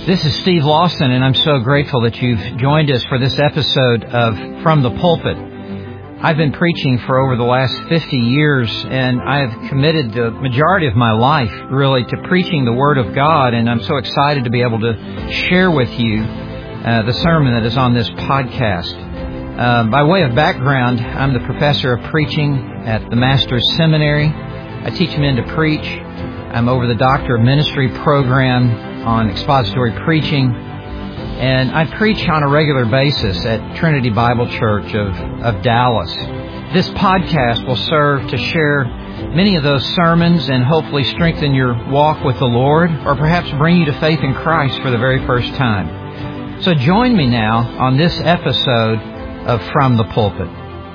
This is Steve Lawson, and I'm so grateful that you've joined us for this episode of From the Pulpit. I've been preaching for over the last 50 years, and I have committed the majority of my life, really, to preaching the Word of God, and I'm so excited to be able to share with you the sermon that is on this podcast. By way of background, I'm the professor of preaching at the Master's Seminary. I teach men to preach. I'm over the Doctor of Ministry program on expository preaching, and I preach on a regular basis at Trinity Bible Church of Dallas. This podcast will serve to share many of those sermons and hopefully strengthen your walk with the Lord, or perhaps bring you to faith in Christ for the very first time. So join me now on this episode of From the Pulpit.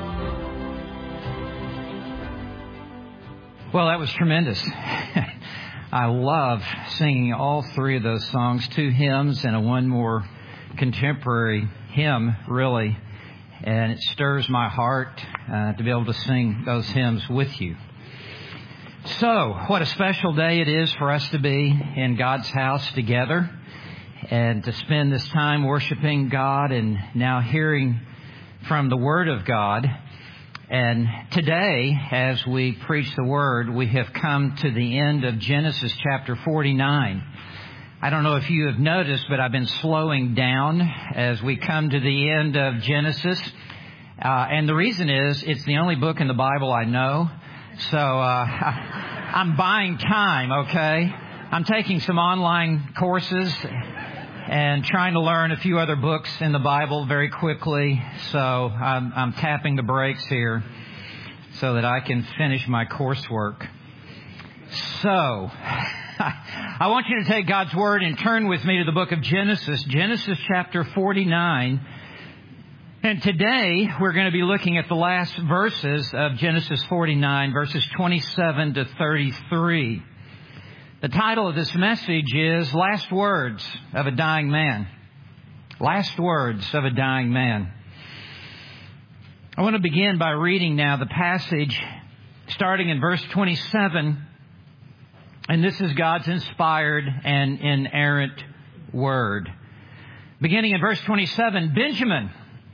Well, that was tremendous. I love singing all three of those songs, 2 hymns and one more contemporary hymn, really. And it stirs my heart to be able to sing those hymns with you. So, what a special day it is for us to be in God's house together and to spend this time worshiping God and now hearing from the Word of God. And today, as we preach the Word, we have come to the end of Genesis chapter 49. I don't know if you have noticed, but I've been slowing down as we come to the end of Genesis. And the reason is, it's the only book in the Bible I know. So I'm buying time, okay? I'm taking some online courses and trying to learn a few other books in the Bible very quickly. So I'm tapping the brakes here so that I can finish my coursework. So I want you to take God's Word and turn with me to the book of Genesis, Genesis chapter 49. And today we're going to be looking at the last verses of Genesis 49, verses 27 to 33. The title of this message is Last Words of a Dying Man. Last Words of a Dying Man. I want to begin by reading now the passage starting in verse 27. And this is God's inspired and inerrant word. Beginning in verse 27, Benjamin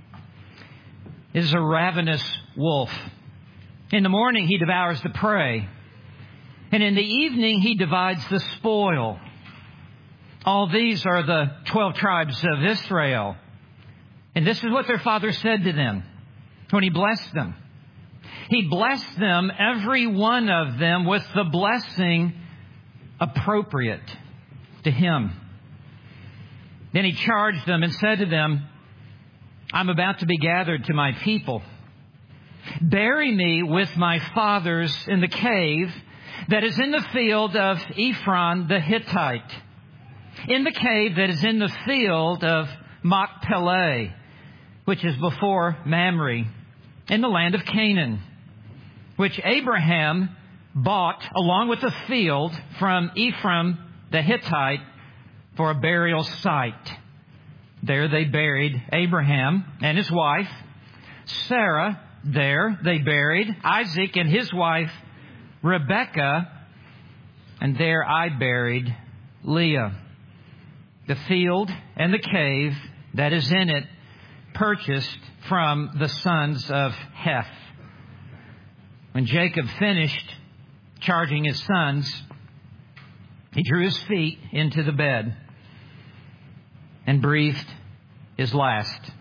is a ravenous wolf. In the morning he devours the prey, and in the evening he divides the spoil. All these are the 12 tribes of Israel. And this is what their father said to them when he blessed them. He blessed them, every one of them, with the blessing appropriate to him. Then he charged them and said to them, I'm about to be gathered to my people. Bury me with my fathers in the cave that is in the field of Ephron the Hittite, in the cave that is in the field of Machpelah, which is before Mamre, in the land of Canaan, which Abraham bought along with the field from Ephron the Hittite for a burial site. There they buried Abraham and his wife. Sarah, there they buried Isaac and his wife Rebekah, and there I buried Leah. The field and the cave that is in it purchased from the sons of Heth. When Jacob finished charging his sons, he drew his feet into the bed and breathed his last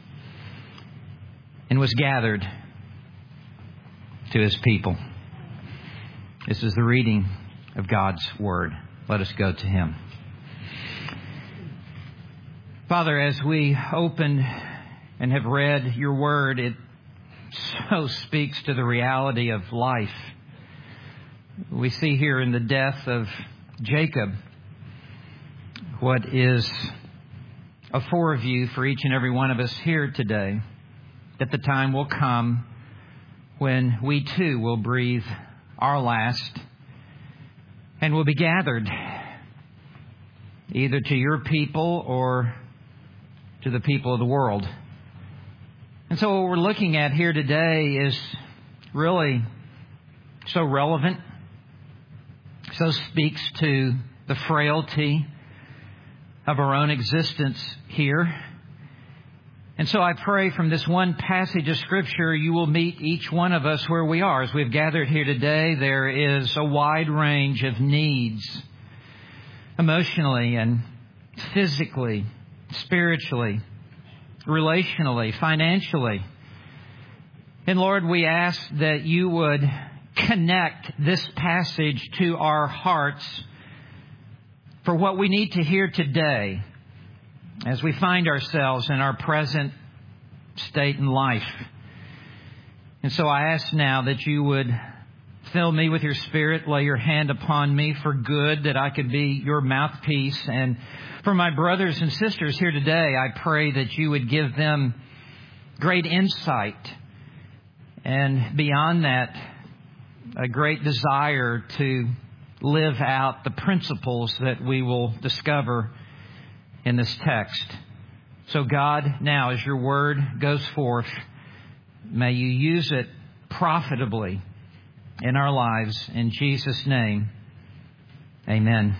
and was gathered to his people. This is the reading of God's Word. Let us go to Him. Father, as we open and have read your Word, it so speaks to the reality of life. We see here in the death of Jacob what is a foreview for each and every one of us here today, that the time will come when we too will breathe our last and will be gathered either to your people or to the people of the world. And so what we're looking at here today is really so relevant, so speaks to the frailty of our own existence here. And so I pray from this one passage of Scripture, you will meet each one of us where we are. As we've gathered here today, there is a wide range of needs, emotionally and physically, spiritually, relationally, financially. And Lord, we ask that you would connect this passage to our hearts for what we need to hear today as we find ourselves in our present state in life. And so I ask now that you would fill me with your Spirit, lay your hand upon me for good, that I could be your mouthpiece. And for my brothers and sisters here today, I pray that you would give them great insight, and beyond that, a great desire to live out the principles that we will discover in this text. So God, now as your word goes forth, may you use it profitably in our lives. In Jesus' name, amen.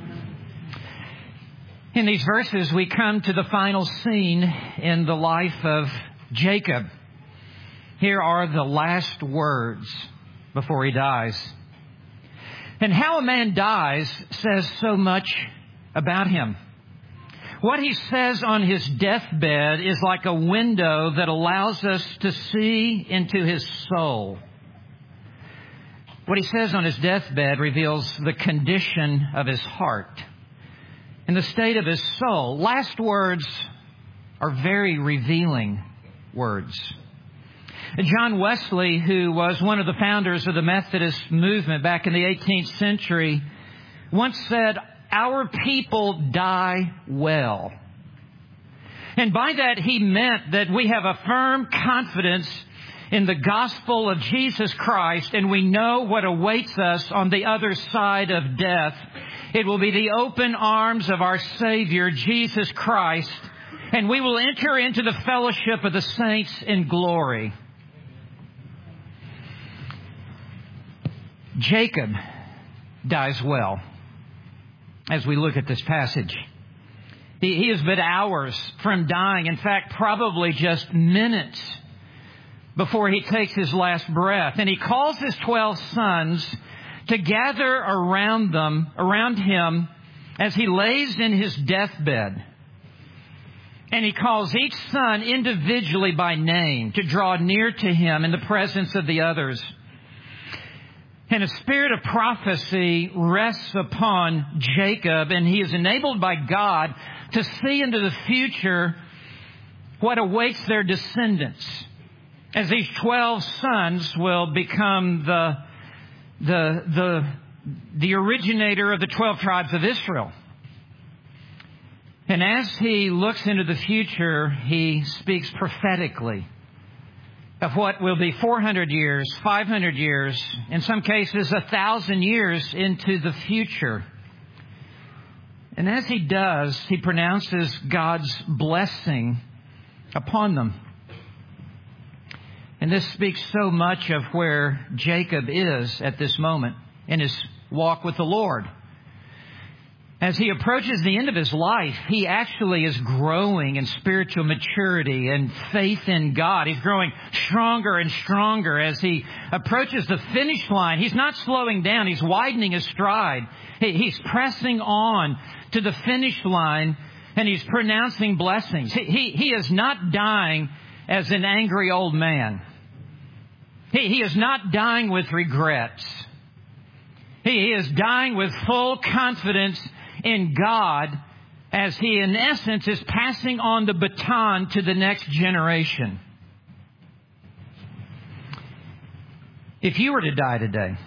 In these verses, we come to the final scene in the life of Jacob. Here are the last words before he dies. And how a man dies says so much about him. What he says on his deathbed is like a window that allows us to see into his soul. What he says on his deathbed reveals the condition of his heart and the state of his soul. Last words are very revealing words. John Wesley, who was one of the founders of the Methodist movement back in the 18th century, once said, "Our people die well." And by that he meant that we have a firm confidence in the gospel of Jesus Christ, and we know what awaits us on the other side of death. It will be the open arms of our Savior, Jesus Christ, and we will enter into the fellowship of the saints in glory. Jacob dies well as we look at this passage. He is but hours from dying. In fact, probably just minutes before he takes his last breath. And he calls his 12 sons to gather around him as he lays in his deathbed. And he calls each son individually by name to draw near to him in the presence of the others. And a spirit of prophecy rests upon Jacob, and he is enabled by God to see into the future what awaits their descendants, as these 12 sons will become the originator of the 12 tribes of Israel. And as he looks into the future, he speaks prophetically of what will be 400 years, 500 years, in some cases 1,000 years into the future. And as he does, he pronounces God's blessing upon them. And this speaks so much of where Jacob is at this moment in his walk with the Lord. As he approaches the end of his life, he actually is growing in spiritual maturity and faith in God. He's growing stronger and stronger as he approaches the finish line. He's not slowing down. He's widening his stride. He's pressing on to the finish line, and he's pronouncing blessings. He is not dying as an angry old man. He is not dying with regrets. He is dying with full confidence in God, as he in essence is passing on the baton to the next generation. If you were to die today,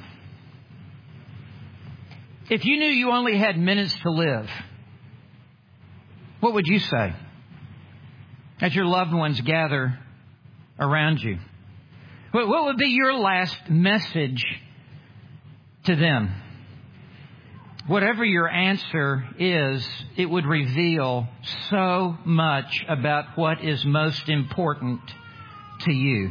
if you knew you only had minutes to live, what would you say as your loved ones gather around you? What would be your last message to them? Whatever your answer is, it would reveal so much about what is most important to you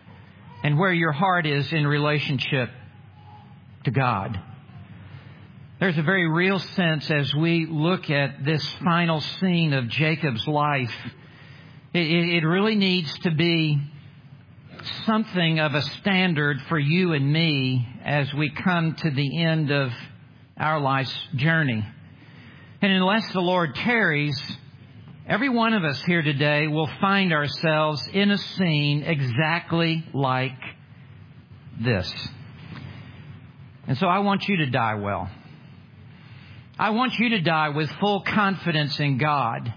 and where your heart is in relationship to God. There's a very real sense as we look at this final scene of Jacob's life. It really needs to be something of a standard for you and me as we come to the end of our life's journey. And unless the Lord tarries, every one of us here today will find ourselves in a scene exactly like this. And so I want you to die well. I want you to die with full confidence in God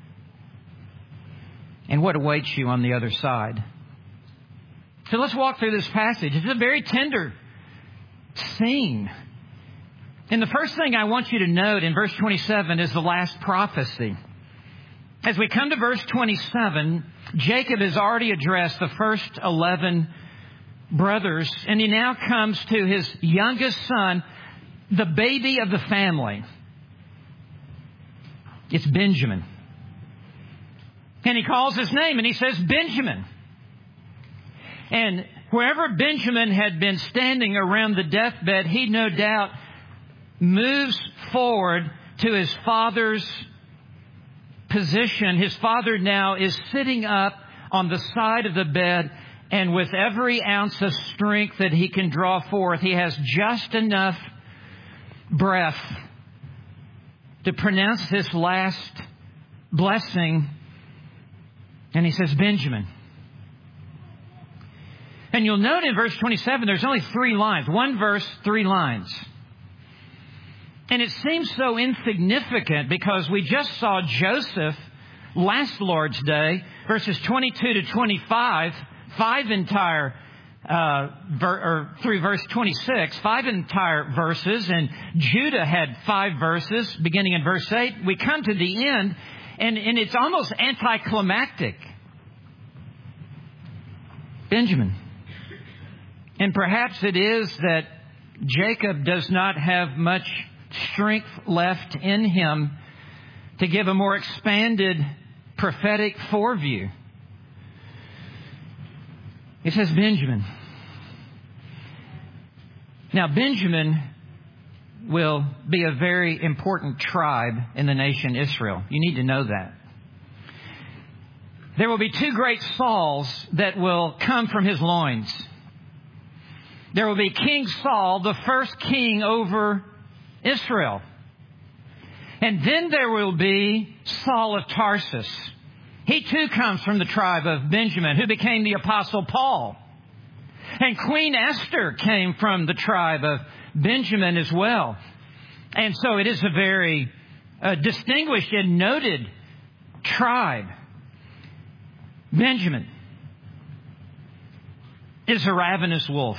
and what awaits you on the other side. So let's walk through this passage. It's a very tender scene. And the first thing I want you to note in verse 27 is the last prophecy. As we come to verse 27, Jacob has already addressed the first 11 brothers, and he now comes to his youngest son, the baby of the family. It's Benjamin. And he calls his name and he says, Benjamin. And wherever Benjamin had been standing around the deathbed, he no doubt moves forward to his father's position. His father now is sitting up on the side of the bed, and with every ounce of strength that he can draw forth, he has just enough breath to pronounce this last blessing. And he says, Benjamin. And you'll note in verse 27, there's only 3 lines. 1 verse, 3 lines. And it seems so insignificant because we just saw Joseph last Lord's Day, verses 22 to 25, 5 entire through verse 26, 5 entire verses, and Judah had 5 verses beginning in verse 8. We come to the end, and it's almost anticlimactic. Benjamin. And perhaps it is that Jacob does not have much strength left in him to give a more expanded prophetic foreview. It says Benjamin. Now, Benjamin will be a very important tribe in the nation Israel. You need to know that. There will be 2 great Sauls that will come from his loins. There will be King Saul, the first king over Israel. And then there will be Saul of Tarsus. He too comes from the tribe of Benjamin, who became the Apostle Paul. And Queen Esther came from the tribe of Benjamin as well. And so it is a very distinguished and noted tribe. Benjamin is a ravenous wolf.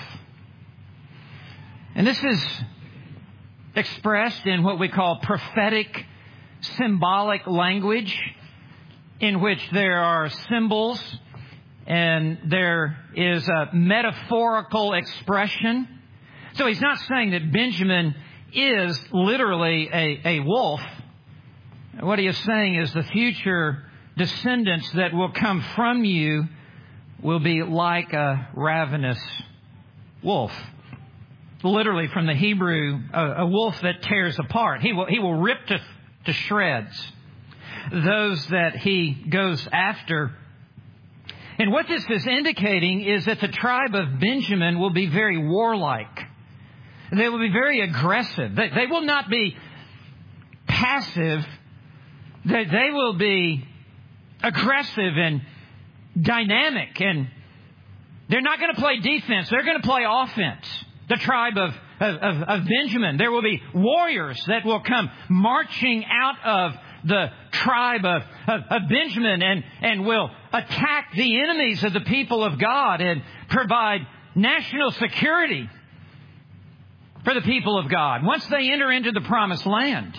And this is expressed in what we call prophetic, symbolic language, in which there are symbols and there is a metaphorical expression. So he's not saying that Benjamin is literally a wolf. What he is saying is the future descendants that will come from you will be like a ravenous wolf. Literally from the Hebrew, a wolf that tears apart. He will rip to shreds those that he goes after. And what this is indicating is that the tribe of Benjamin will be very warlike. They will be very aggressive. They will not be passive. They will be aggressive and dynamic. And they're not going to play defense. They're going to play offense. The tribe of Benjamin. There will be warriors that will come marching out of the tribe of Benjamin and will attack the enemies of the people of God and provide national security for the people of God once they enter into the promised land.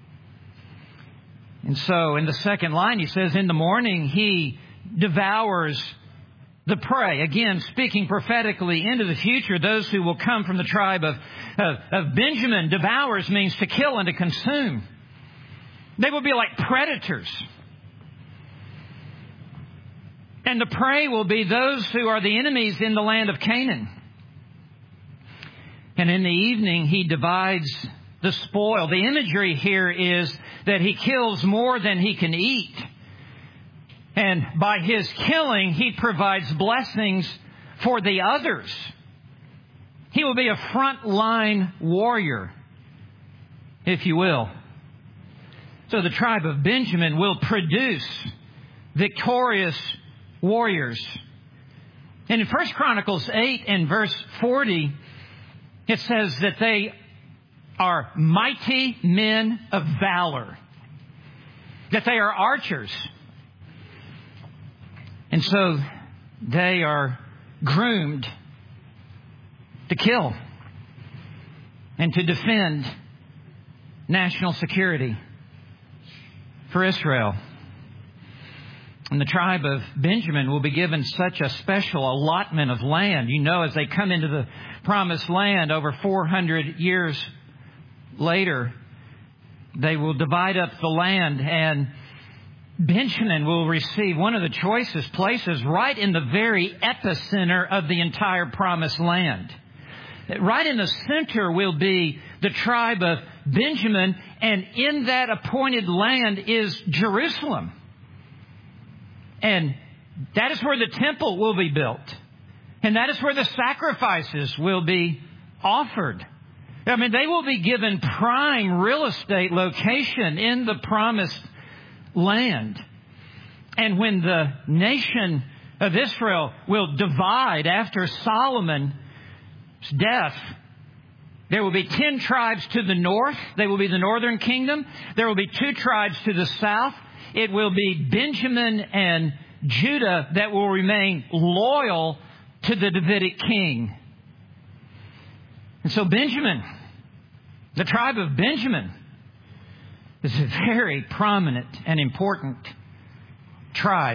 And so in the second line, he says, in the morning he devours the prey. Again, speaking prophetically into the future, those who will come from the tribe of Benjamin. Devours means to kill and to consume. They will be like predators. And the prey will be those who are the enemies in the land of Canaan. And in the evening, he divides the spoil. The imagery here is that he kills more than he can eat. And by his killing, he provides blessings for the others. He will be a frontline warrior, if you will. So the tribe of Benjamin will produce victorious warriors. And in 1 Chronicles 8 and verse 40, it says that they are mighty men of valor, that they are archers. And so they are groomed to kill and to defend national security for Israel. And the tribe of Benjamin will be given such a special allotment of land. You know, as they come into the promised land over 400 years later, they will divide up the land, and Benjamin will receive one of the choicest places right in the very epicenter of the entire promised land. Right in the center will be the tribe of Benjamin, and in that appointed land is Jerusalem. And that is where the temple will be built. And that is where the sacrifices will be offered. I mean, they will be given prime real estate location in the promised land. And when the nation of Israel will divide after Solomon's death, there will be 10 tribes to the north. They will be the northern kingdom. There will be 2 tribes to the south. It will be Benjamin and Judah that will remain loyal to the Davidic king. And so Benjamin, the tribe of Benjamin, is a very prominent and important tribe.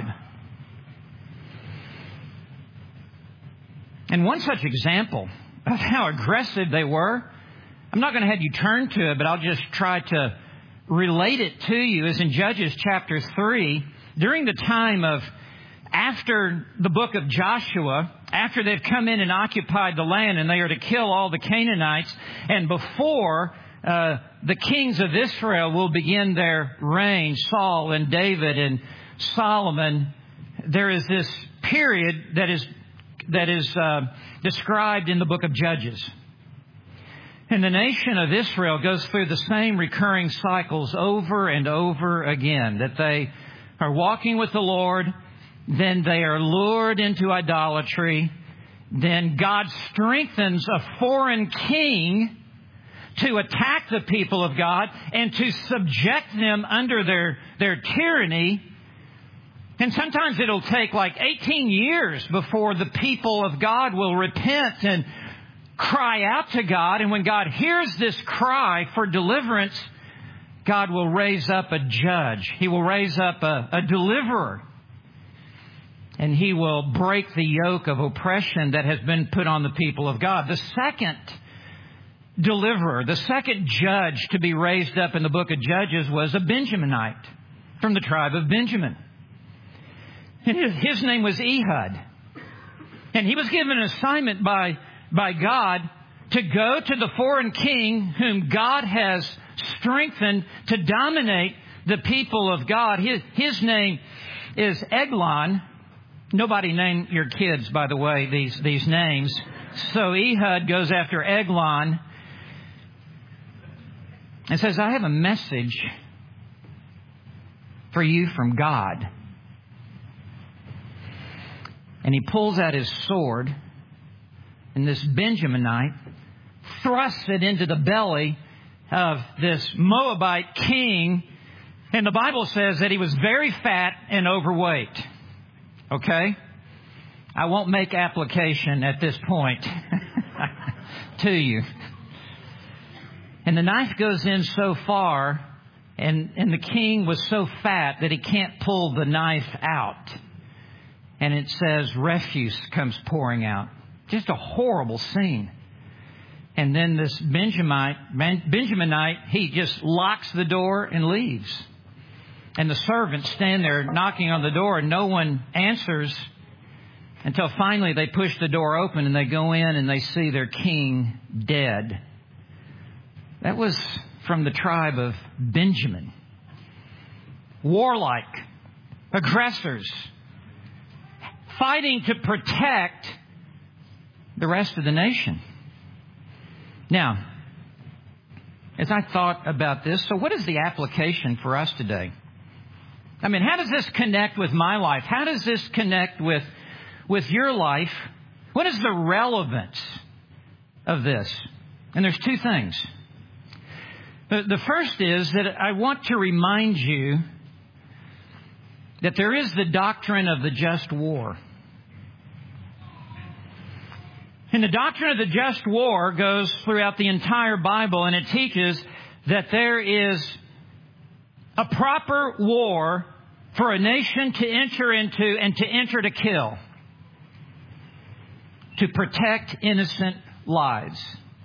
And one such example of how aggressive they were, I'm not going to have you turn to it, but I'll just try to relate it to you, is in Judges chapter 3, during the time of after the book of Joshua, after they've come in and occupied the land and they are to kill all the Canaanites, and before the kings of Israel will begin their reign, Saul and David and Solomon, there is this period that is described in the book of Judges. And the nation of Israel goes through the same recurring cycles over and over again, that they are walking with the Lord, then they are lured into idolatry, then God strengthens a foreign king to attack the people of God and to subject them under their tyranny. And sometimes it'll take like 18 years before the people of God will repent and cry out to God. And when God hears this cry for deliverance, God will raise up a judge. He will raise up a deliverer. And He will break the yoke of oppression that has been put on the people of God. The second deliverer, the second judge to be raised up in the book of Judges was a Benjaminite from the tribe of Benjamin. And his name was Ehud. And he was given an assignment by God to go to the foreign king whom God has strengthened to dominate the people of God. His name is Eglon. Nobody named your kids, by the way, these names. So Ehud goes after Eglon and says, I have a message for you from God. And he pulls out his sword, and this Benjaminite thrusts it into the belly of this Moabite king. And the Bible says that he was very fat and overweight. Okay? I won't make application at this point to you. And the knife goes in so far, and the king was so fat that he can't pull the knife out. And it says refuse comes pouring out. Just a horrible scene. And then this Benjaminite, he just locks the door and leaves. And the servants stand there knocking on the door and no one answers until finally they push the door open and they go in and they see their king dead. That was from the tribe of Benjamin. Warlike, aggressors, fighting to protect the rest of the nation. Now, as I thought about this, so what is the application for us today? I mean, how does this connect with my life? How does this connect with your life? What is the relevance of this? And there's two things. The first is that I want to remind you that there is the doctrine of the just war. And the doctrine of the just war goes throughout the entire Bible, and it teaches that there is a proper war for a nation to enter into and to enter to kill, to protect innocent lives.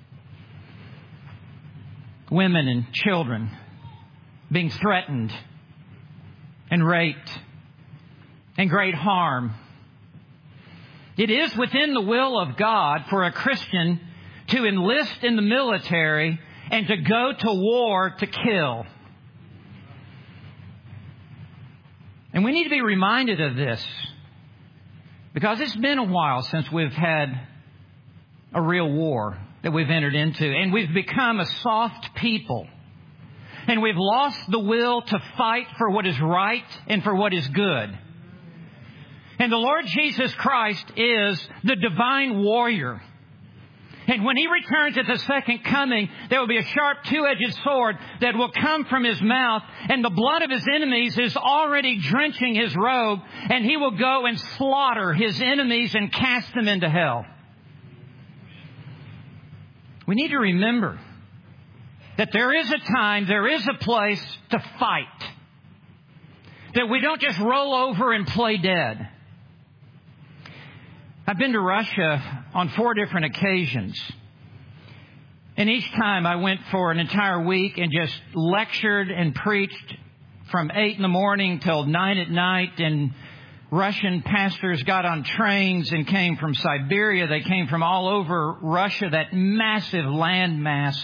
Women and children being threatened and raped and great harm. It is within the will of God for a Christian to enlist in the military and to go to war to kill. And we need to be reminded of this, because it's been a while since we've had a real war that we've entered into, and we've become a soft people. And we've lost the will to fight for what is right and for what is good. And the Lord Jesus Christ is the divine warrior. And when He returns at the second coming, there will be a sharp two-edged sword that will come from His mouth, and the blood of His enemies is already drenching His robe, and He will go and slaughter His enemies and cast them into hell. We need to remember that there is a time, there is a place to fight. That we don't just roll over and play dead. I've been to Russia on 4 different occasions. And each time I went for an entire week and just lectured and preached from 8 in the morning till 9 at night. And Russian pastors got on trains and came from Siberia. They came from all over Russia, that massive landmass.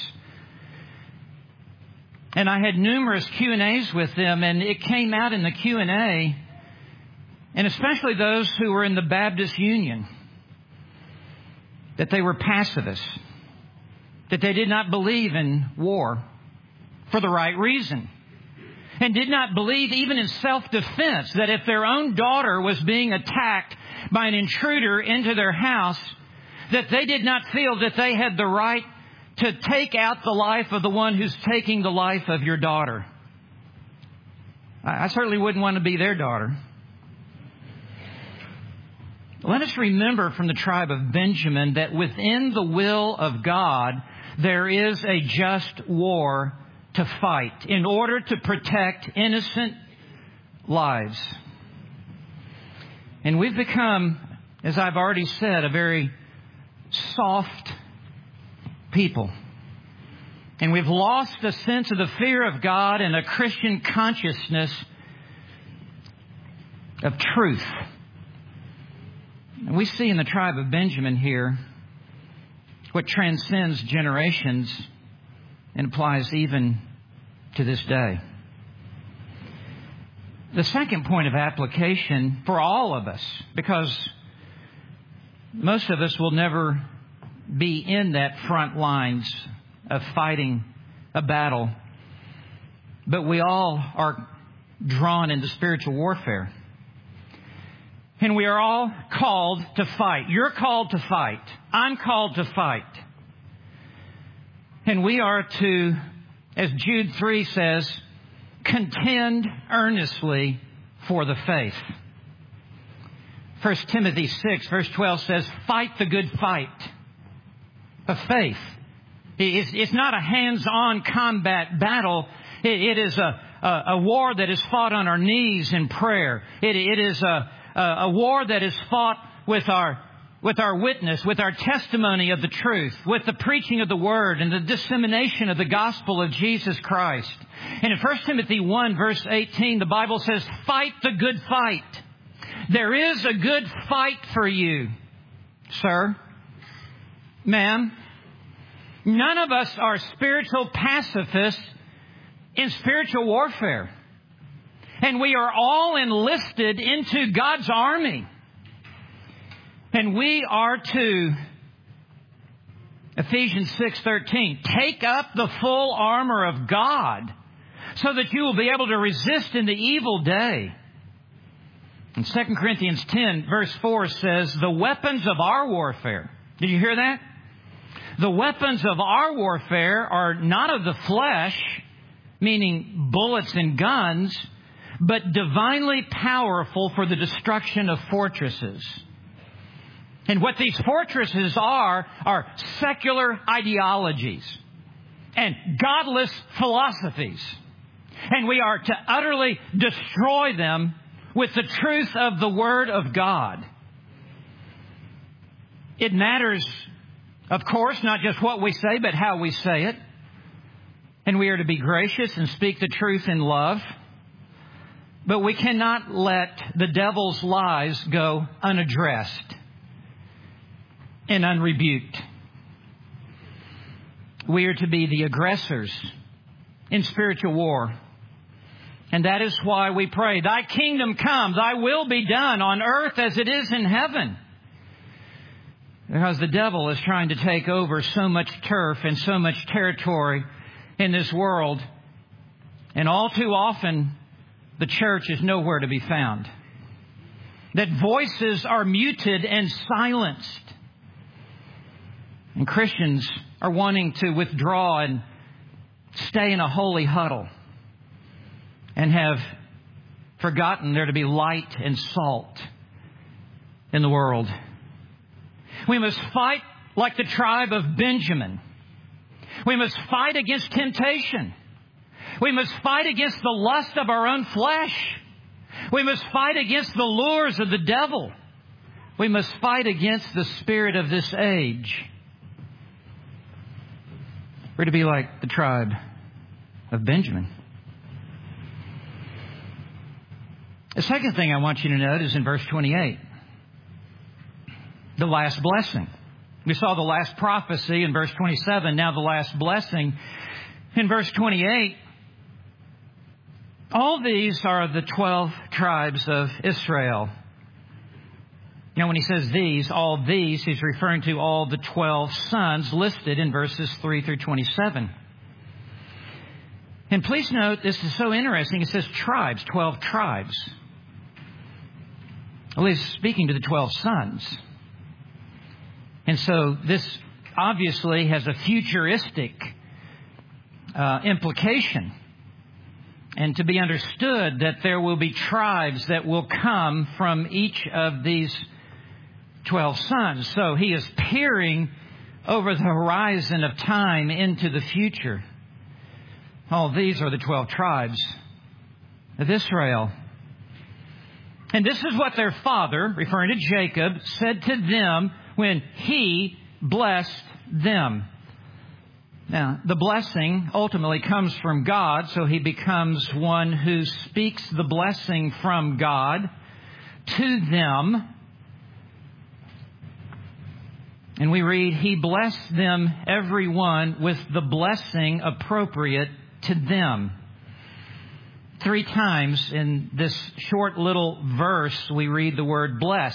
And I had numerous Q&As with them, and it came out in the Q&A, and especially those who were in the Baptist Union, that they were pacifists, that they did not believe in war for the right reason, and did not believe even in self-defense, that if their own daughter was being attacked by an intruder into their house, that they did not feel that they had the right to take out the life of the one who's taking the life of your daughter. I certainly wouldn't want to be their daughter. Let us remember from the tribe of Benjamin that within the will of God, there is a just war to fight in order to protect innocent lives. And we've become, as I've already said, a very soft people. And we've lost a sense of the fear of God and a Christian consciousness of truth. And we see in the tribe of Benjamin here what transcends generations and applies even to this day. The second point of application for all of us, because most of us will never be in that front lines of fighting a battle, but we all are drawn into spiritual warfare. And we are all called to fight. You're called to fight. I'm called to fight. And we are to, as Jude 3 says, contend earnestly for the faith. 1 Timothy 6 verse 12 says, fight the good fight of faith. It's not a hands-on combat battle. It is a war that is fought on our knees in prayer. It is a war that is fought with our witness, with our testimony of the truth, with the preaching of the Word and the dissemination of the gospel of Jesus Christ. And in 1 Timothy 1 verse 18, the Bible says, fight the good fight. There is a good fight for you, sir, ma'am. None of us are spiritual pacifists in spiritual warfare. And we are all enlisted into God's army. And we are to, Ephesians 6:13, take up the full armor of God so that you will be able to resist in the evil day. And 2 Corinthians 10 verse 4 says, the weapons of our warfare. Did you hear that? The weapons of our warfare are not of the flesh, meaning bullets and guns, but divinely powerful for the destruction of fortresses. And what these fortresses are secular ideologies and godless philosophies. And we are to utterly destroy them with the truth of the Word of God. It matters, of course, not just what we say, but how we say it. And we are to be gracious and speak the truth in love. But we cannot let the devil's lies go unaddressed and unrebuked. We are to be the aggressors in spiritual war. And that is why we pray, Thy kingdom come, Thy will be done on earth as it is in heaven. Because the devil is trying to take over so much turf and so much territory in this world. And all too often, the church is nowhere to be found. That voices are muted and silenced. And Christians are wanting to withdraw and stay in a holy huddle and have forgotten there to be light and salt in the world. We must fight like the tribe of Benjamin. We must fight against temptation. We must fight against the lust of our own flesh. We must fight against the lures of the devil. We must fight against the spirit of this age. We're to be like the tribe of Benjamin. The second thing I want you to note is in verse 28. The last blessing. We saw the last prophecy in verse 27. Now the last blessing in verse 28. All these are the 12 tribes of Israel. Now when he says these, all these, he's referring to all the 12 sons listed in verses 3 through 27. And please note, this is so interesting. It says tribes, 12 tribes. Well, he's speaking to the 12 sons. And so this obviously has a futuristic implication. And to be understood that there will be tribes that will come from each of these 12 sons. So he is peering over the horizon of time into the future. All these are the 12 tribes of Israel. And this is what their father, referring to Jacob, said to them when he blessed them. Now, the blessing ultimately comes from God, so he becomes one who speaks the blessing from God to them. And we read, he blessed them, every one, with the blessing appropriate to them. 3 times in this short little verse, we read the word bless.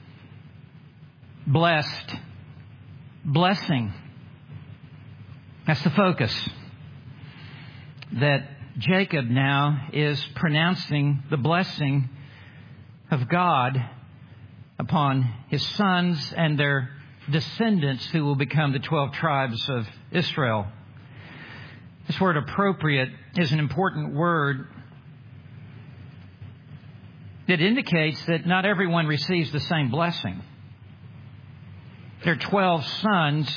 Blessed. Blessing. That's the focus. That Jacob now is pronouncing the blessing of God upon his sons and their descendants who will become the 12 tribes of Israel. This word appropriate is an important word that indicates that not everyone receives the same blessing. There are 12 sons,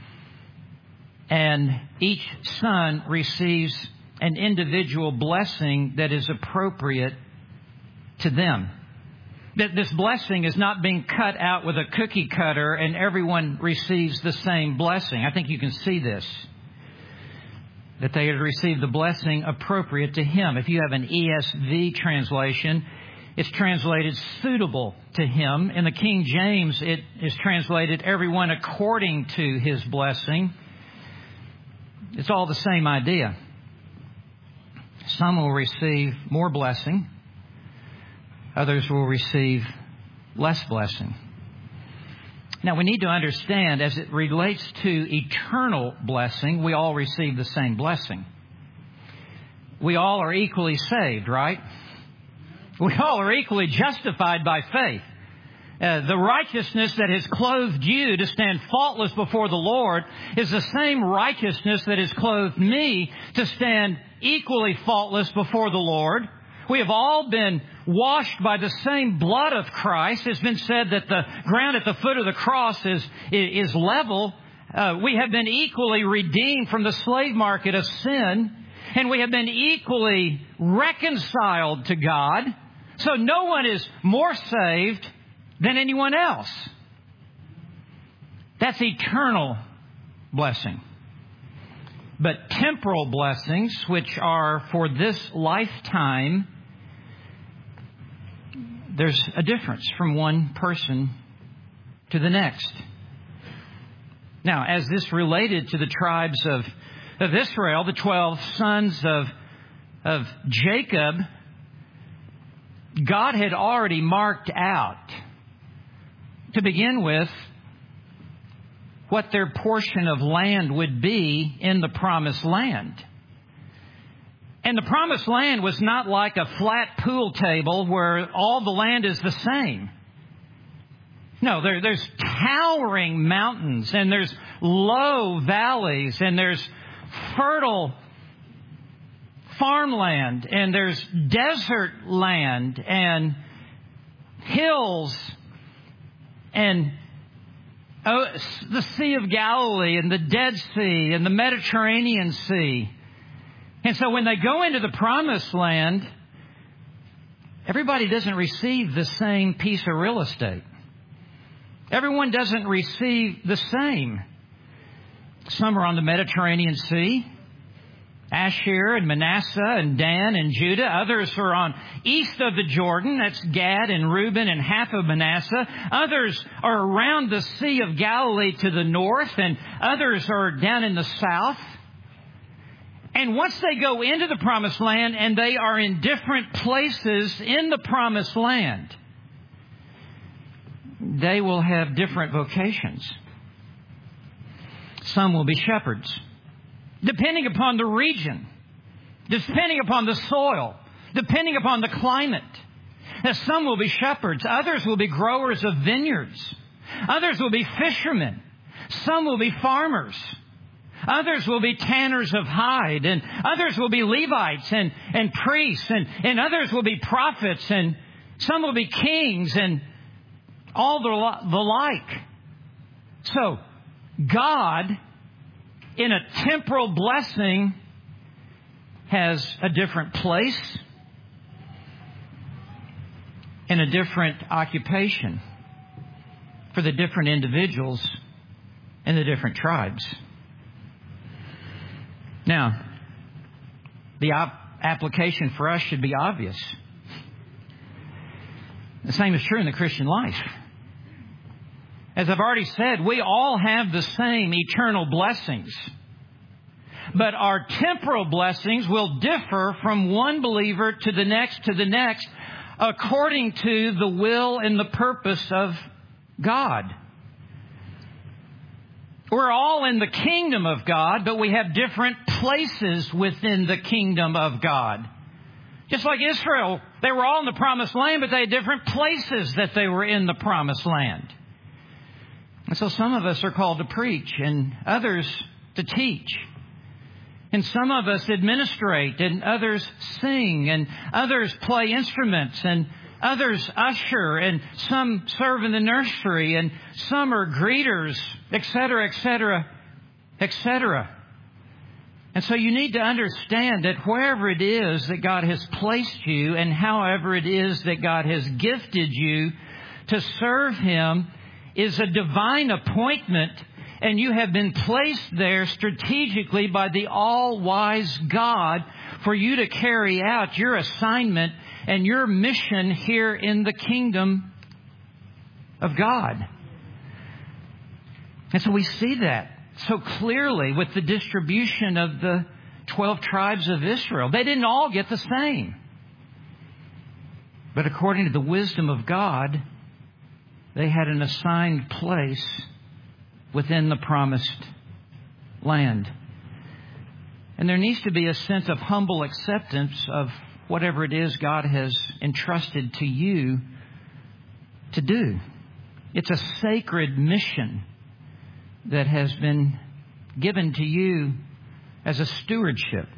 and each son receives an individual blessing that is appropriate to them. That this blessing is not being cut out with a cookie cutter and everyone receives the same blessing. I think you can see this. That they have received the blessing appropriate to him. If you have an ESV translation, it's translated suitable to him. In the King James, it is translated everyone according to his blessing. It's all the same idea. Some will receive more blessing. Others will receive less blessing. Now, we need to understand, as it relates to eternal blessing, we all receive the same blessing. We all are equally saved, right? We all are equally justified by faith. The righteousness that has clothed you to stand faultless before the Lord is the same righteousness that has clothed me to stand equally faultless before the Lord. We have all been washed by the same blood of Christ. It's been said that the ground at the foot of the cross is level. We have been equally redeemed from the slave market of sin, and we have been equally reconciled to God. So no one is more saved than anyone else. That's eternal blessing. But temporal blessings, which are for this lifetime, there's a difference from one person to the next. Now, as this related to the tribes of Israel, the 12 sons of Jacob, God had already marked out, to begin with, what their portion of land would be in the promised land. And the promised land was not like a flat pool table where all the land is the same. No, there's towering mountains, and there's low valleys, and there's fertile farmland, and there's desert land, and hills, and the Sea of Galilee, and the Dead Sea, and the Mediterranean Sea. And so when they go into the promised land, everybody doesn't receive the same piece of real estate. Everyone doesn't receive the same. Some are on the Mediterranean Sea, Asher and Manasseh and Dan and Judah. Others are on east of the Jordan. That's Gad and Reuben and half of Manasseh. Others are around the Sea of Galilee to the north, and others are down in the south. And once they go into the promised land and they are in different places in the promised land, they will have different vocations. Some will be shepherds, depending upon the region, depending upon the soil, depending upon the climate. Now, some will be shepherds. Others will be growers of vineyards. Others will be fishermen. Some will be farmers. Others will be tanners of hide, and others will be Levites and priests, and others will be prophets, and some will be kings, and all the like. So, God, in a temporal blessing, has a different place and a different occupation for the different individuals in the different tribes. Now, the application for us should be obvious. The same is true in the Christian life. As I've already said, we all have the same eternal blessings. But our temporal blessings will differ from one believer to the next, according to the will and the purpose of God. We're all in the kingdom of God, but we have different places within the kingdom of God. Just like Israel, they were all in the promised land, but they had different places that they were in the promised land. And so some of us are called to preach, and others to teach. And some of us administrate, and others sing, and others play instruments, and others usher, and some serve in the nursery, and some are greeters, etc., etc., etc. And so you need to understand that wherever it is that God has placed you, and however it is that God has gifted you to serve Him, is a divine appointment, and you have been placed there strategically by the all-wise God for you to carry out your assignment and your mission here in the kingdom of God. And so we see that so clearly with the distribution of the 12 tribes of Israel. They didn't all get the same. But according to the wisdom of God, they had an assigned place within the promised land. And there needs to be a sense of humble acceptance of whatever it is God has entrusted to you to do. It's a sacred mission that has been given to you as a stewardship.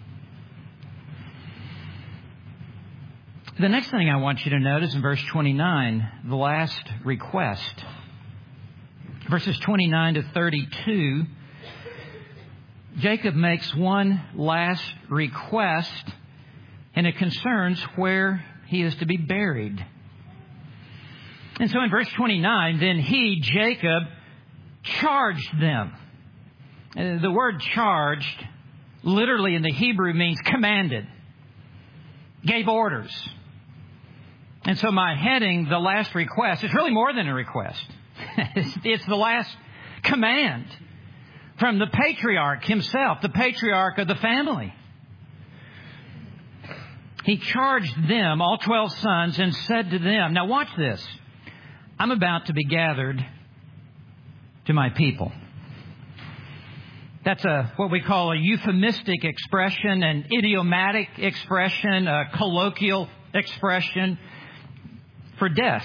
The next thing I want you to notice in verse 29, the last request. Verses 29 to 32, Jacob makes one last request, and it concerns where he is to be buried. And so in verse 29, then he, Jacob, charged them. The word charged literally in the Hebrew means commanded, gave orders. And so my heading, the last request, is really more than a request. It's the last command from the patriarch himself, the patriarch of the family. He charged them, all 12 sons, and said to them, now watch this, I'm about to be gathered to my people. That's what we call a euphemistic expression, an idiomatic expression, a colloquial expression for death.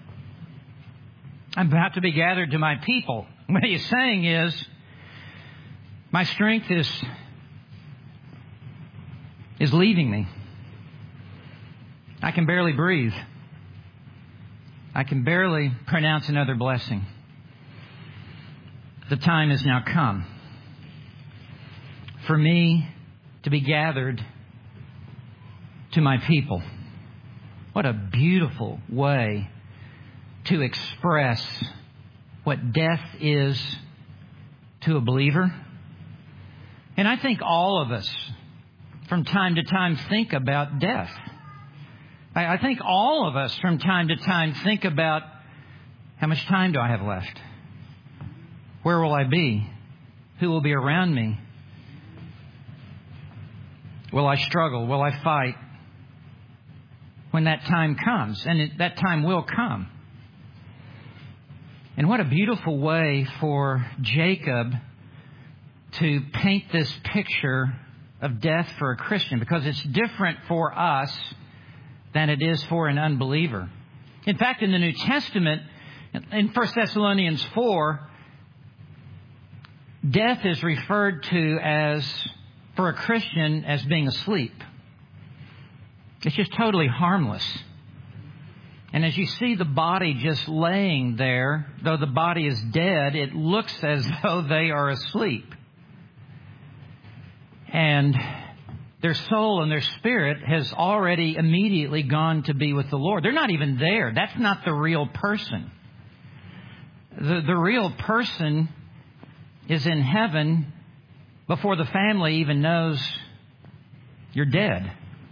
I'm about to be gathered to my people. What he's saying is, my strength is leaving me. I can barely breathe. I can barely pronounce another blessing. The time has now come for me to be gathered to my people. What a beautiful way to express what death is to a believer. And I think all of us, from time to time, think about death. I think all of us, from time to time, think about how much time do I have left? Where will I be? Who will be around me? Will I struggle? Will I fight? When that time comes, and that time will come. And what a beautiful way for Jacob to paint this picture of death for a Christian, because it's different for us than it is for an unbeliever. In fact, in the New Testament, in 1 Thessalonians 4, death is referred to as, for a Christian, as being asleep. It's just totally harmless. And as you see the body just laying there, though the body is dead, it looks as though they are asleep. And their soul and their spirit has already immediately gone to be with the Lord. They're not even there. That's not the real person. The real person is in heaven before the family even knows you're dead.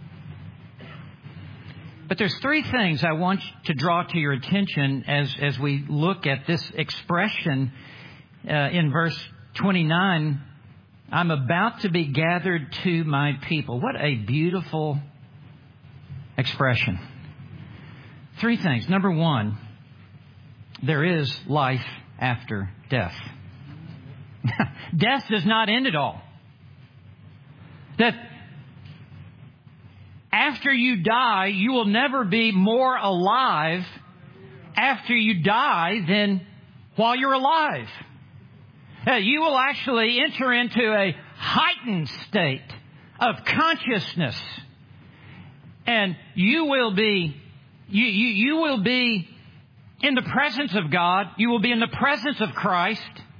But there's three things I want to draw to your attention as we look at this expression in verse 29. I'm about to be gathered to my people. What a beautiful expression. Three things. Number one, there is life after death. Death does not end at all. That after you die, you will never be more alive after you die than while you're alive. You will actually enter into a heightened state of consciousness. And you will be in the presence of God. You will be in the presence of Christ.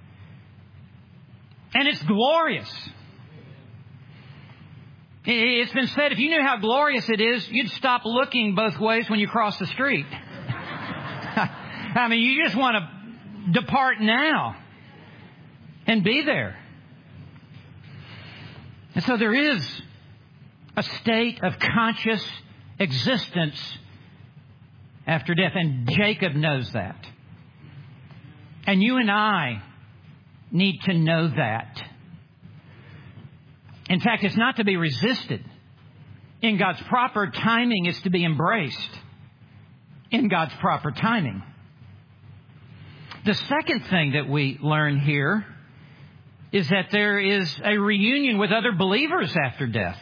And it's glorious. It's been said, if you knew how glorious it is, you'd stop looking both ways when you cross the street. I mean, you just want to depart now and be there. And so there is a state of conscious existence after death. And Jacob knows that. And you and I need to know that. In fact, it's not to be resisted. In God's proper timing, it's to be embraced. In God's proper timing. The second thing that we learn here is that there is a reunion with other believers after death.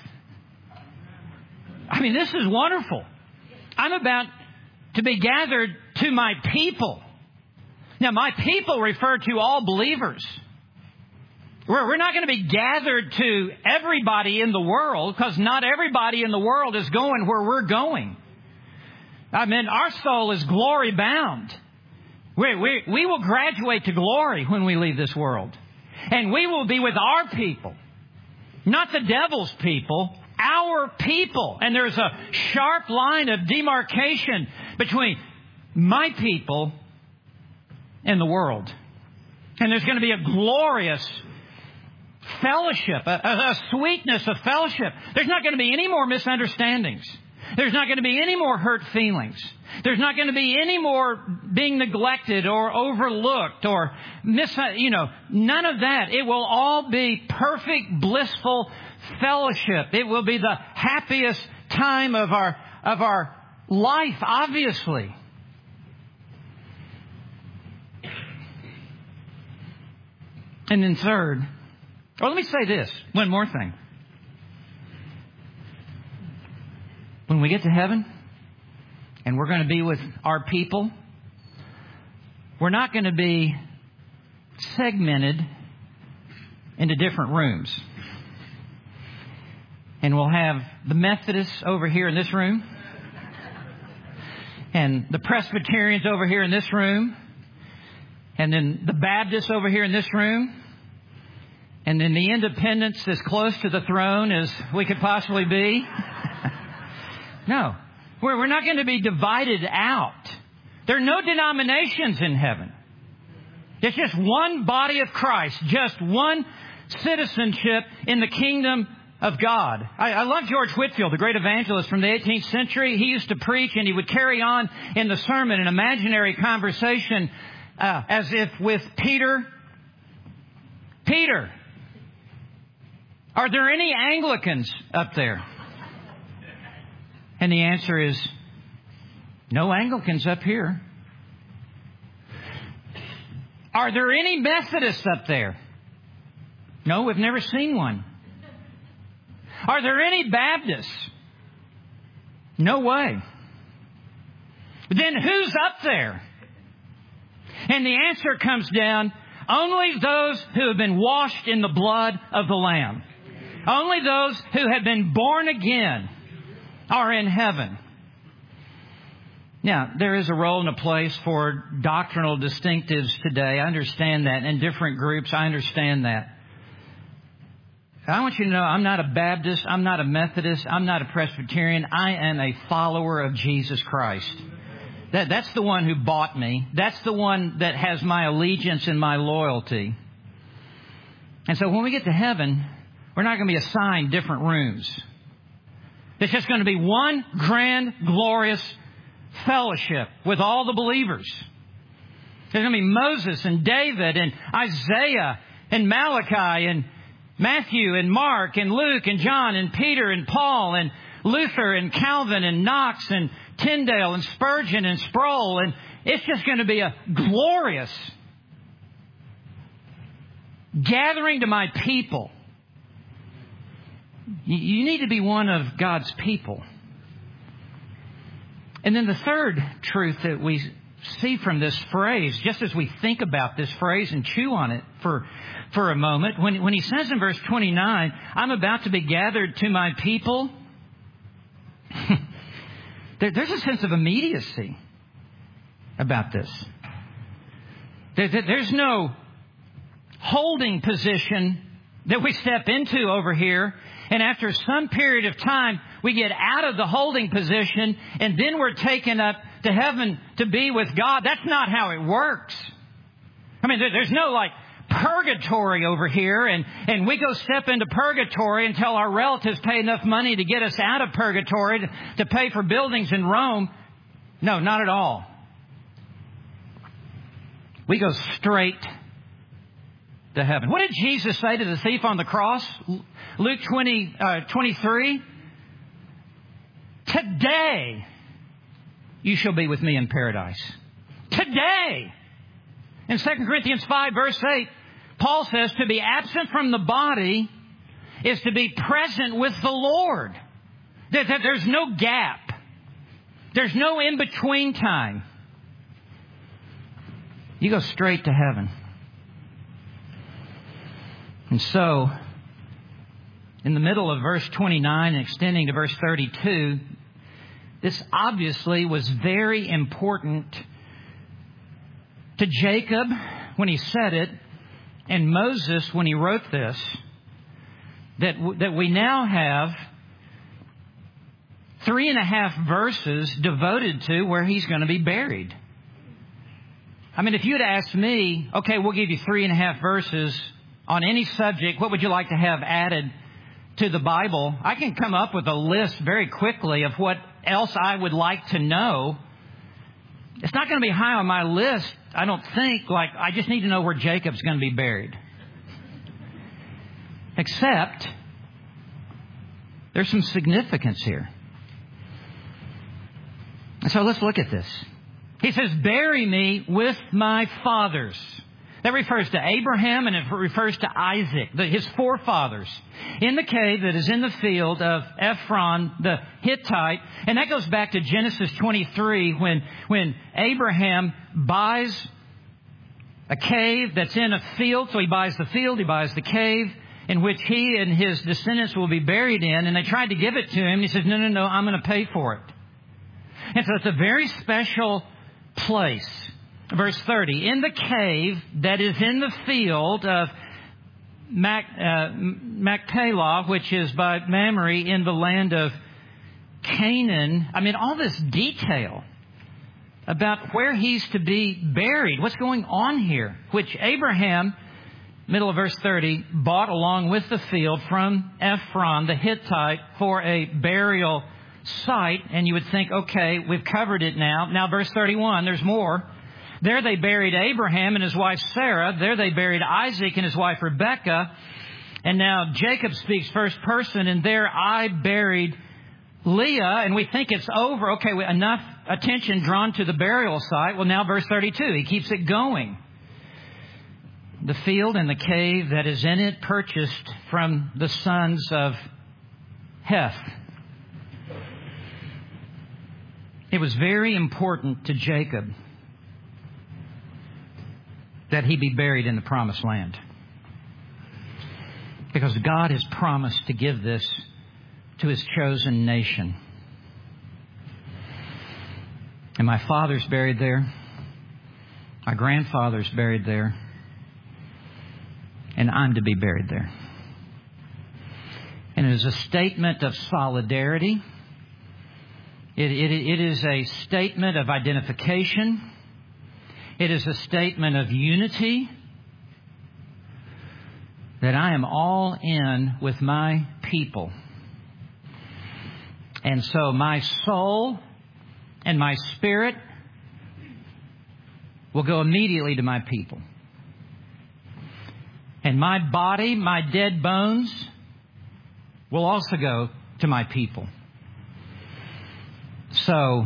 I mean, this is wonderful. I'm about to be gathered to my people. Now, my people refer to all believers. We're not going to be gathered to everybody in the world, because not everybody in the world is going where we're going. I mean, our soul is glory bound. We will graduate to glory when we leave this world. And we will be with our people. Not the devil's people, our people. And there's a sharp line of demarcation between my people and the world. And there's going to be a glorious fellowship, a sweetness of fellowship. There's not going to be any more misunderstandings. There's not going to be any more hurt feelings. There's not going to be any more being neglected or overlooked or none of that. It will all be perfect, blissful fellowship. It will be the happiest time of our life, obviously. And then third, or let me say this, one more thing. When we get to heaven and we're going to be with our people, we're not going to be segmented into different rooms. And we'll have the Methodists over here in this room, and the Presbyterians over here in this room, and then the Baptists over here in this room, and then the Independents as close to the throne as we could possibly be. No, we're not going to be divided out. There are no denominations in heaven. It's just one body of Christ, just one citizenship in the kingdom of God. I love George Whitefield, the great evangelist from the 18th century. He used to preach, and he would carry on in the sermon an imaginary conversation as if with Peter. Peter, are there any Anglicans up there? And the answer is, no Anglicans up here. Are there any Methodists up there? No, we've never seen one. Are there any Baptists? No way. Then who's up there? And the answer comes down, only those who have been washed in the blood of the Lamb. Only those who have been born again are in heaven. Now, there is a role and a place for doctrinal distinctives today. I understand that. In different groups, I understand that. I want you to know I'm not a Baptist, I'm not a Methodist, I'm not a Presbyterian. I am a follower of Jesus Christ. That's the one who bought me. That's the one that has my allegiance and my loyalty. And so when we get to heaven, we're not going to be assigned different rooms. It's just going to be one grand, glorious fellowship with all the believers. There's going to be Moses and David and Isaiah and Malachi and Matthew and Mark and Luke and John and Peter and Paul and Luther and Calvin and Knox and Tyndale and Spurgeon and Sproul. And it's just going to be a glorious gathering to my people. You need to be one of God's people. And then the third truth that we see from this phrase, just as we think about this phrase and chew on it for a moment, when he says in verse 29, I'm about to be gathered to my people, there's a sense of immediacy about this. There's no holding position that we step into over here, and after some period of time, we get out of the holding position, and then we're taken up to heaven to be with God. That's not how it works. I mean, there's no like purgatory over here, and we go step into purgatory until our relatives pay enough money to get us out of purgatory to pay for buildings in Rome. No, not at all. We go straight to heaven. What did Jesus say to the thief on the cross? Luke 23. Today you shall be with me in paradise. Today. In 2 Corinthians 5 verse 8, Paul says to be absent from the body is to be present with the Lord. There's no gap. There's no in-between time. You go straight to heaven. And so, in the middle of verse 29 and extending to verse 32, this obviously was very important to Jacob when he said it, and Moses when he wrote this, that we now have 3.5 verses devoted to where he's going to be buried. I mean, if you'd asked me, okay, we'll give you 3.5 verses on any subject, what would you like to have added to the Bible? I can come up with a list very quickly of what else I would like to know. It's not going to be high on my list, I don't think. Like, I just need to know where Jacob's going to be buried. Except, there's some significance here. So let's look at this. He says, bury me with my fathers. That refers to Abraham and it refers to Isaac, his forefathers, in the cave that is in the field of Ephron the Hittite. And that goes back to Genesis 23 when Abraham buys a cave that's in a field. So he buys the field, he buys the cave in which he and his descendants will be buried in. And they tried to give it to him. He says, no, I'm going to pay for it. And so it's a very special place. Verse 30, in the cave that is in the field of Machpelah, which is by Mamre in the land of Canaan. I mean, all this detail about where he's to be buried. What's going on here? Which Abraham, middle of verse 30, bought along with the field from Ephron the Hittite for a burial site. And you would think, okay, we've covered it now. Now verse 31, there's more. There they buried Abraham and his wife Sarah. There they buried Isaac and his wife Rebekah. And now Jacob speaks first person. And there I buried Leah. And we think it's over. Okay, enough attention drawn to the burial site. Well, now verse 32, he keeps it going. The field and the cave that is in it purchased from the sons of Heth. It was very important to Jacob that he be buried in the promised land. Because God has promised to give this to his chosen nation. And my father's buried there. My grandfather's buried there. And I'm to be buried there. And it is a statement of solidarity. It is a statement of identification. It is a statement of unity that I am all in with my people. And so my soul and my spirit will go immediately to my people. And my body, my dead bones, will also go to my people. So,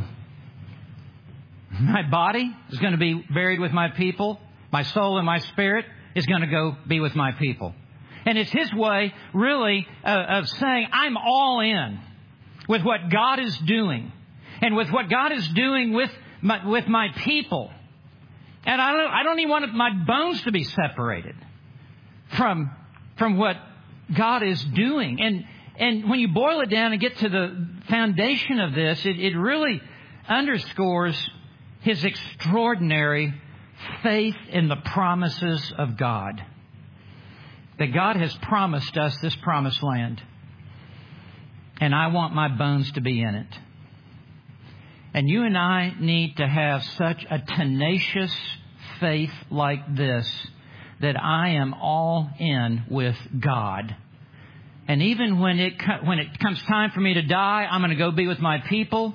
my body is going to be buried with my people. My soul and my spirit is going to go be with my people. And it's his way, really, of saying, I'm all in with what God is doing. And with what God is doing with my people. And I don't even want my bones to be separated from what God is doing. And when you boil it down and get to the foundation of this, it really underscores his extraordinary faith in the promises of God. That God has promised us this promised land. And I want my bones to be in it. And you and I need to have such a tenacious faith like this, that I am all in with God. And even when it comes time for me to die, I'm going to go be with my people.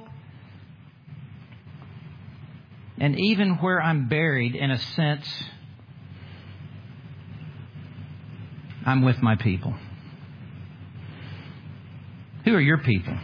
And even where I'm buried, in a sense, I'm with my people. Who are your people?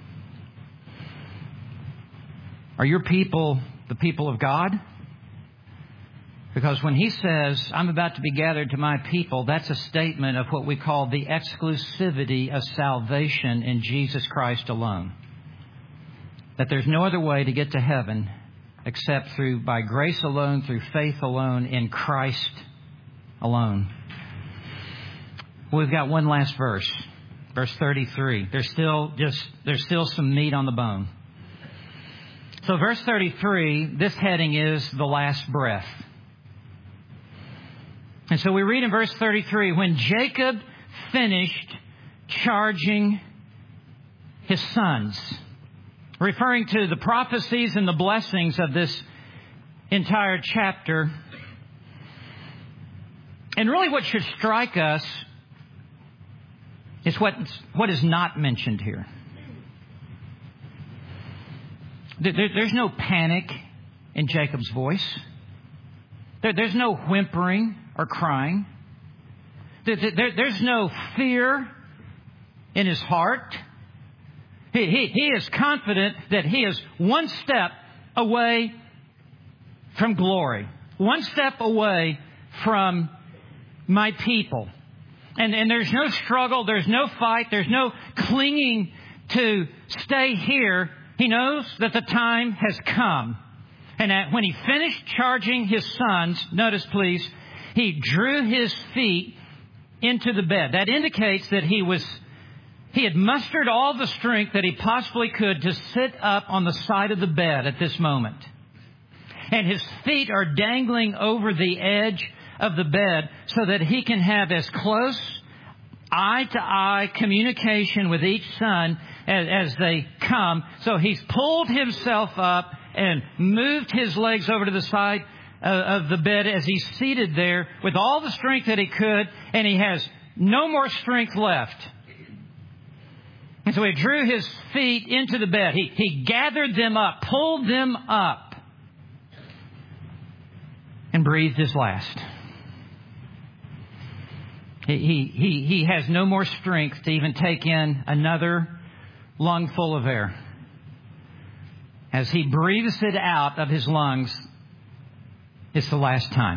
Are your people the people of God? Because when He says, I'm about to be gathered to my people, that's a statement of what we call the exclusivity of salvation in Jesus Christ alone. That there's no other way to get to heaven except by grace alone, through faith alone, in Christ alone. We've got one last verse, verse 33. There's still some meat on the bone. So verse 33, this heading is the last breath. And so we read in verse 33, when Jacob finished charging his sons, referring to the prophecies and the blessings of this entire chapter. And really what should strike us is what is not mentioned here. There's no panic in Jacob's voice. There's no whimpering or crying. There's no fear in his heart. He is confident that he is one step away from glory, one step away from my people. And there's no struggle, there's no fight, there's no clinging to stay here. He knows that the time has come. And that when he finished charging his sons, notice please, he drew his feet into the bed. That indicates that he had mustered all the strength that he possibly could to sit up on the side of the bed at this moment. And his feet are dangling over the edge of the bed so that he can have as close eye-to-eye communication with each son as they come. So he's pulled himself up and moved his legs over to the side of the bed as he's seated there with all the strength that he could, and he has no more strength left. And so he drew his feet into the bed. He gathered them up, pulled them up, and breathed his last. He has no more strength to even take in another lungful of air. As he breathes it out of his lungs, it's the last time.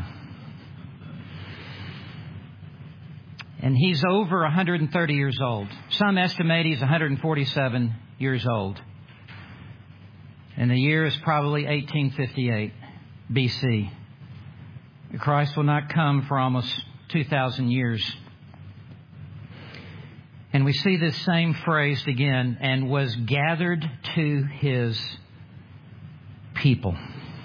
And he's over 130 years old. Some estimate he's 147 years old. And the year is probably 1858 BC. Christ will not come for almost 2,000 years. And we see this same phrase again, and was gathered to his people.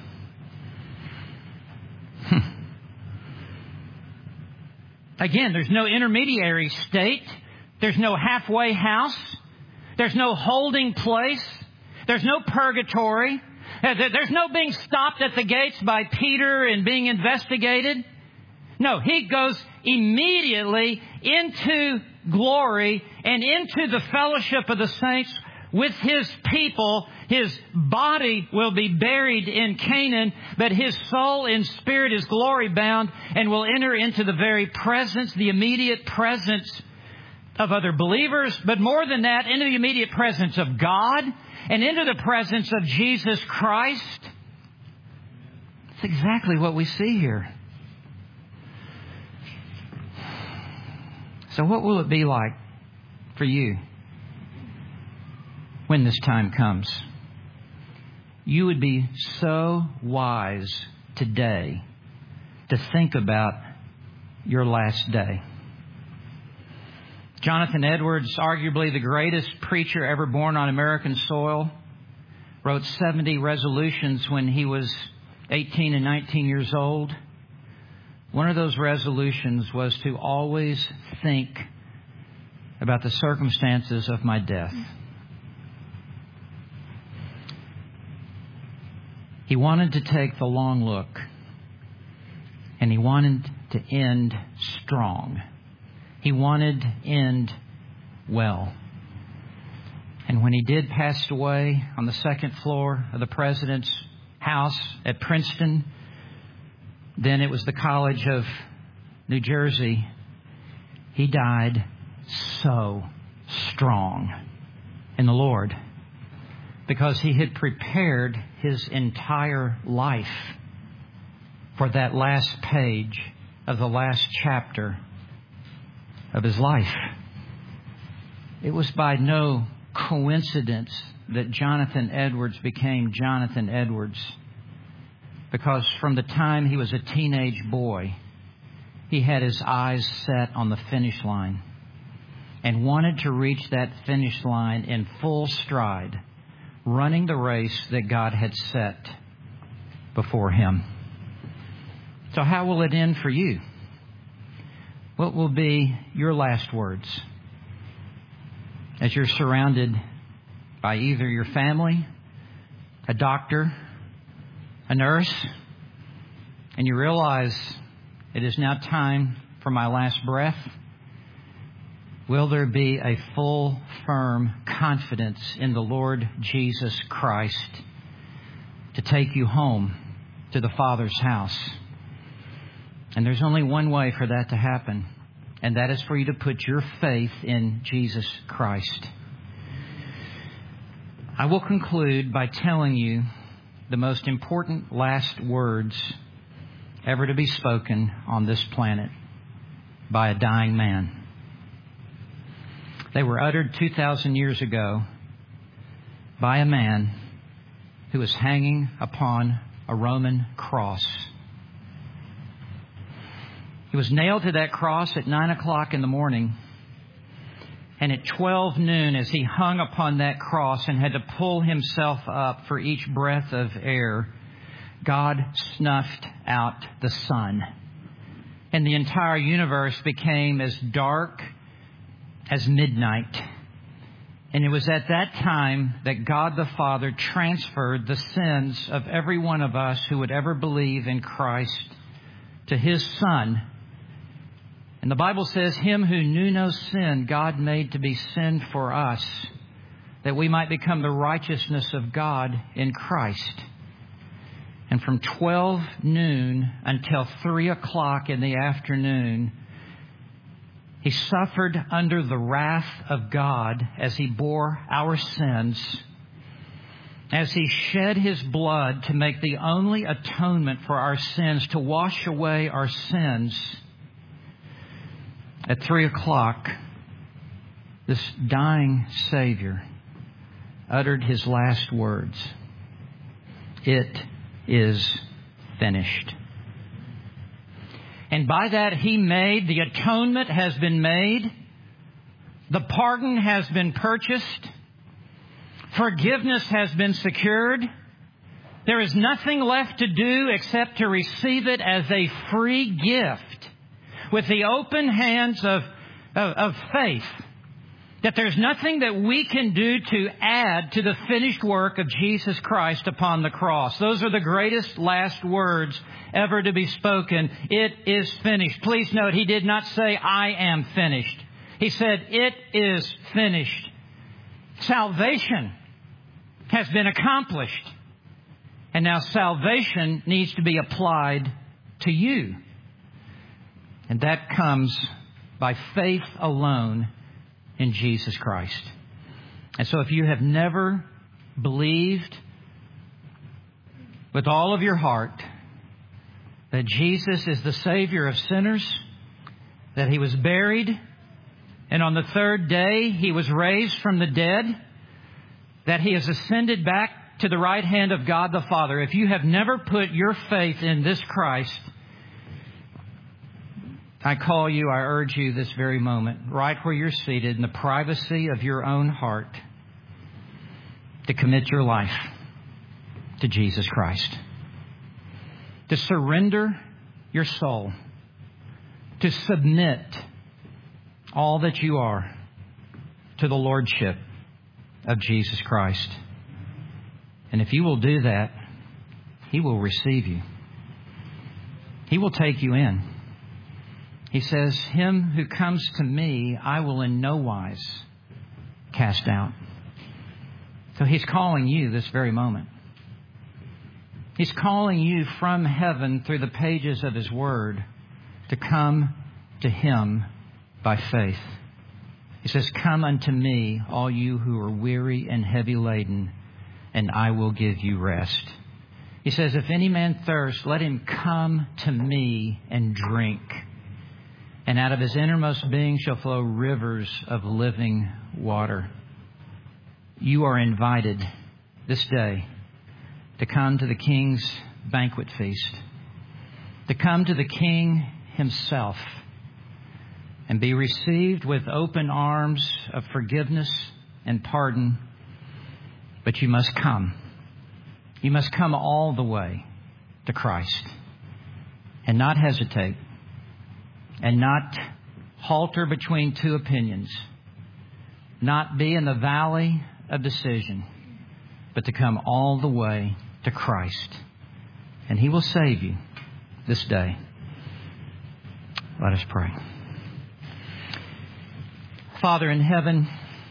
Again, there's no intermediary state. There's no halfway house. There's no holding place. There's no purgatory. There's no being stopped at the gates by Peter and being investigated. No, he goes immediately into glory and into the fellowship of the saints with his people. His body will be buried in Canaan, but his soul and spirit is glory bound and will enter into the very presence, the immediate presence of other believers, but more than that, into the immediate presence of God and into the presence of Jesus Christ. That's exactly what we see here. So what will it be like for you when this time comes? You would be so wise today to think about your last day. Jonathan Edwards, arguably the greatest preacher ever born on American soil, wrote 70 resolutions when he was 18 and 19 years old. One of those resolutions was to always think about the circumstances of my death. He wanted to take the long look, and he wanted to end strong. He wanted to end well. And when he did pass away on the second floor of the president's house at Princeton, then it was the College of New Jersey He died so strong in the Lord because he had prepared his entire life for that last page of the last chapter of his life. It was by no coincidence that Jonathan Edwards became Jonathan Edwards, because from the time he was a teenage boy, he had his eyes set on the finish line and wanted to reach that finish line in full stride, running the race that God had set before him. So how will it end for you? What will be your last words as you're surrounded by either your family, a doctor, a nurse, and you realize it is now time for my last breath? Will there be a full, firm confidence in the Lord Jesus Christ to take you home to the Father's house? And there's only one way for that to happen, and that is for you to put your faith in Jesus Christ. I will conclude by telling you the most important last words ever to be spoken on this planet by a dying man. They were uttered 2,000 years ago by a man who was hanging upon a Roman cross. He was nailed to that cross at 9 o'clock in the morning. And at 12 noon, as he hung upon that cross and had to pull himself up for each breath of air, God snuffed out the sun. And the entire universe became as dark as midnight. And it was at that time that God the Father transferred the sins of every one of us who would ever believe in Christ to His Son. And the Bible says, him who knew no sin, God made to be sin for us, that we might become the righteousness of God in Christ. And from 12 noon until 3 o'clock in the afternoon, He suffered under the wrath of God as He bore our sins, as He shed His blood to make the only atonement for our sins, to wash away our sins. At 3 o'clock, this dying Savior uttered His last words. It is finished. And by that He made, the atonement has been made. The pardon has been purchased. Forgiveness has been secured. There is nothing left to do except to receive it as a free gift with the open hands of faith. That there's nothing that we can do to add to the finished work of Jesus Christ upon the cross. Those are the greatest last words ever to be spoken. It is finished. Please note, He did not say, I am finished. He said, it is finished. Salvation has been accomplished. And now salvation needs to be applied to you. And that comes by faith alone in Jesus Christ. And so if you have never believed with all of your heart that Jesus is the Savior of sinners, that He was buried, and on the third day He was raised from the dead, that He has ascended back to the right hand of God the Father, if you have never put your faith in this Christ, I call you, I urge you this very moment, right where you're seated in the privacy of your own heart, to commit your life to Jesus Christ. To surrender your soul. To submit all that you are to the Lordship of Jesus Christ. And if you will do that, He will receive you. He will take you in. He says, him who comes to me, I will in no wise cast out. So He's calling you this very moment. He's calling you from heaven through the pages of His Word to come to Him by faith. He says, "Come unto me, all you who are weary and heavy laden, and I will give you rest." He says, "If any man thirst, let him come to me and drink. And out of his innermost being shall flow rivers of living water." You are invited this day to come to the King's banquet feast, to come to the King himself and be received with open arms of forgiveness and pardon. But you must come. You must come all the way to Christ and not hesitate and not halter between two opinions, not be in the valley of decision, but to come all the way to Christ. And He will save you this day. Let us pray. Father in heaven,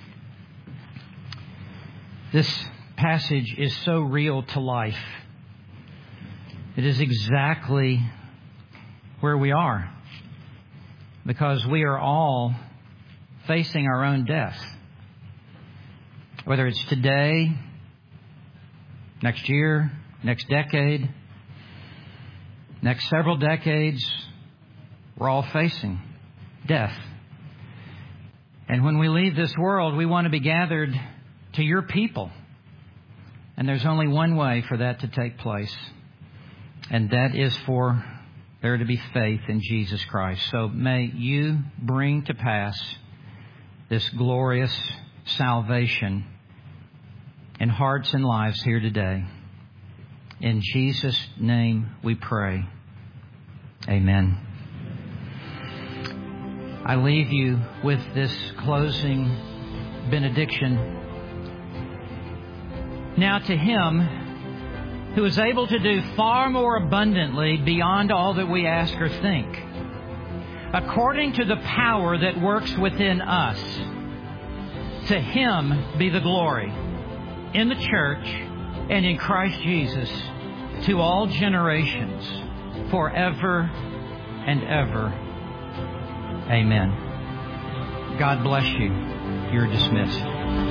this passage is so real to life. It is exactly where we are, because we are all facing our own death. Whether it's today, next year, next decade, next several decades, we're all facing death. And when we leave this world, we want to be gathered to your people. And there's only one way for that to take place, and that is for there to be faith in Jesus Christ. So may you bring to pass this glorious salvation in hearts and lives here today. In Jesus' name we pray. Amen. I leave you with this closing benediction. Now to Him who is able to do far more abundantly beyond all that we ask or think, according to the power that works within us, to Him be the glory in the church and in Christ Jesus to all generations, forever and ever. Amen. God bless you. You're dismissed.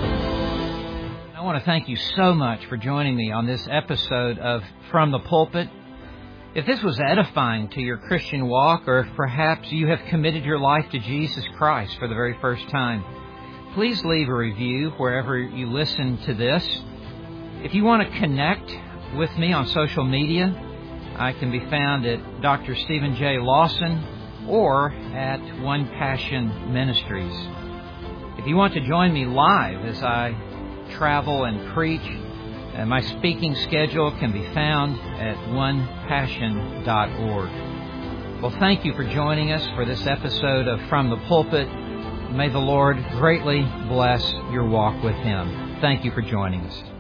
I want to thank you so much for joining me on this episode of From the Pulpit. If this was edifying to your Christian walk, or if perhaps you have committed your life to Jesus Christ for the very first time, please leave a review wherever you listen to this. If you want to connect with me on social media, I can be found at Dr. Stephen J. Lawson or at One Passion Ministries. If you want to join me live as I travel and preach, my speaking schedule can be found at onepassion.org. Well, thank you for joining us for this episode of From the Pulpit. May the Lord greatly bless your walk with Him. Thank you for joining us.